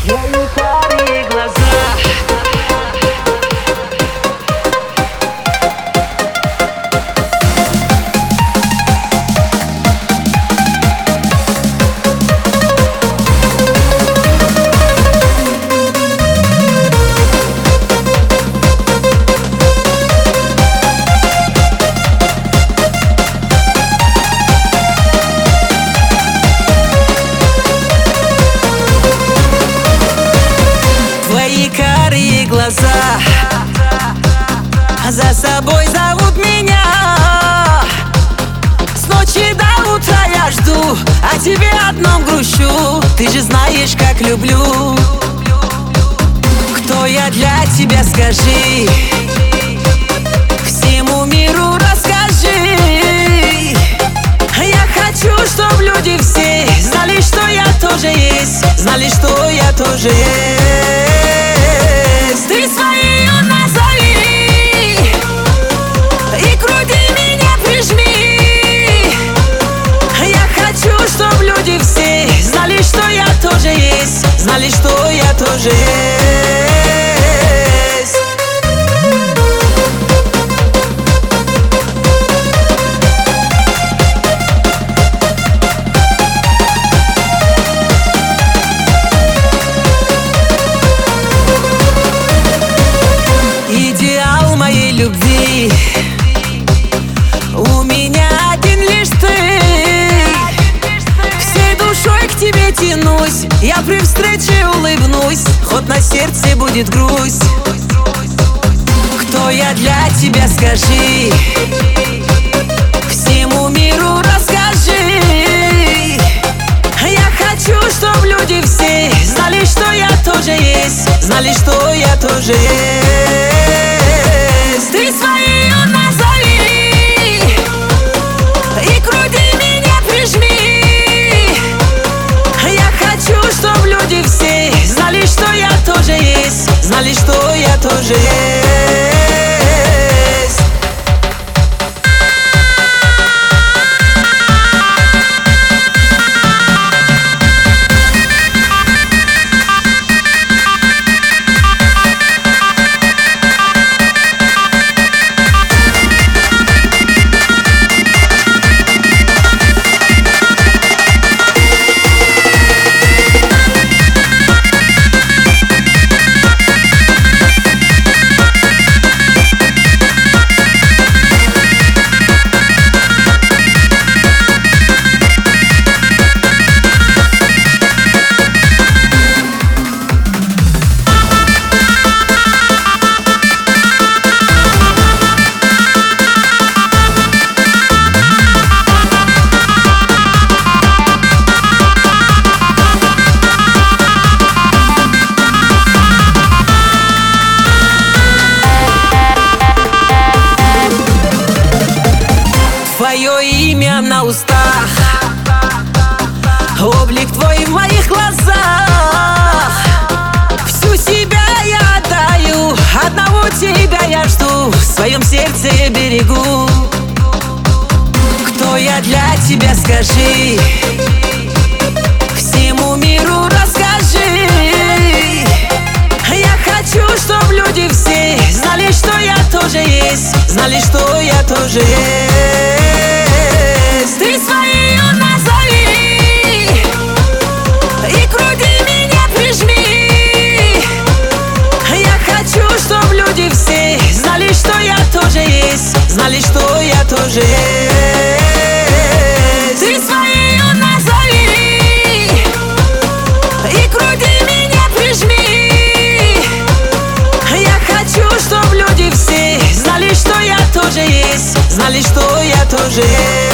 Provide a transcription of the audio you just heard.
Твои карие глаза. Твои карие глаза за собой зовут меня. С ночи до утра я жду, о тебе одном грущу. Ты же знаешь, как люблю. Кто я для тебя, скажи, всему миру расскажи. Я хочу, чтоб люди все знали, что я тоже есть, знали, что я тоже есть. Ты свою назови и к груди меня прижми. Я хочу, чтоб люди все знали, что я тоже есть, знали, что я тоже есть. Идеал моей любви у меня один лишь ты. Всей душой к тебе тянусь, я при встрече улыбнусь, хоть на сердце будет грусть. Кто я для тебя, скажи, всему миру расскажи. Я хочу, чтоб люди все знали, что я тоже есть, знали, что я тоже есть. Ты свою назови и к груди меня прижми. Я хочу, чтоб люди все знали, что я тоже есть, знали, что я тоже есть. Твое имя на устах, облик твой в моих глазах. Всю себя я отдаю, одного тебя я жду, в своем сердце берегу. Кто я для тебя, скажи, всему миру расскажи. Я хочу, чтоб люди все знали, что я тоже есть, знали, что я тоже есть. Ты свою назови и к груди меня прижми. Я хочу, чтоб люди все знали, что я тоже есть, знали, что я тоже есть. Ты свою назови и к груди меня прижми. Я хочу, чтоб люди все знали, что я тоже есть, знали, что я тоже есть.